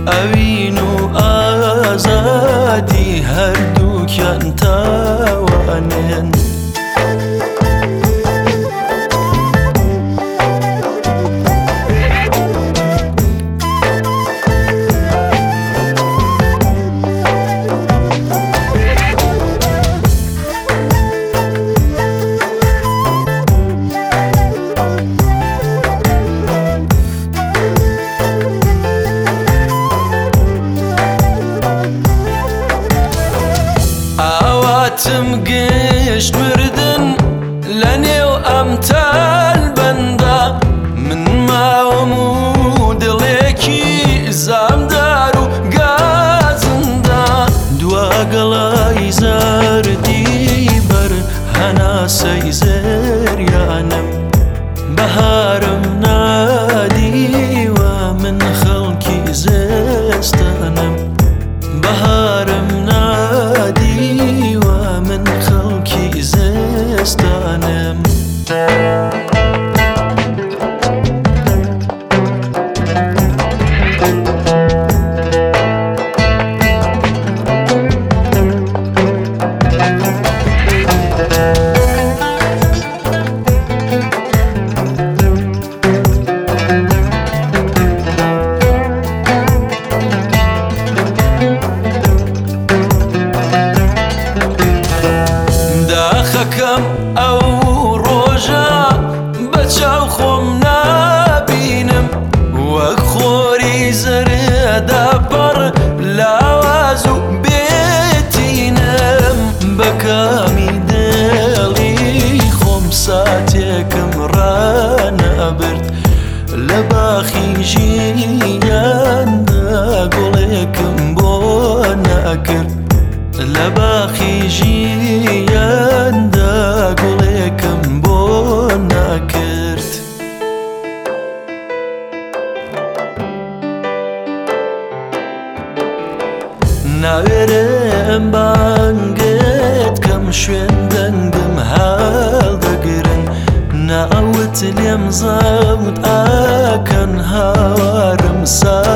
ئەوین و ئازادی هەردووکیان تاوانێن. ئاواتم گشت مردن لە نێو ئەم تالبەندا، من ماوەم و دڵێکی زامدار و گازندا، دواگەڵای زاردی بەر هەناسەی زەریانم، بەهارم نادیوە من خەڵکی زستانم، بەهارم نادیوە من خەڵکی زستانم. داخەکەم ئەو ڕۆژە بە چاو خۆم نابینم، وەک خۆری زەرەدا پەڕ لاواز و بێتینم، بە کامی دڵی خۆم ساتێکم ڕانەبرد، لە باخی ژیاندا گوڵێکم بۆ نەکرد، لە باخی ژیاندا گوڵێکم بۆ نەکرد. ناوێرم بانگت کەم شوێن دەنگم هەڵدەگرن، ناوت لێم زەوت ئاکەن هاوارم سا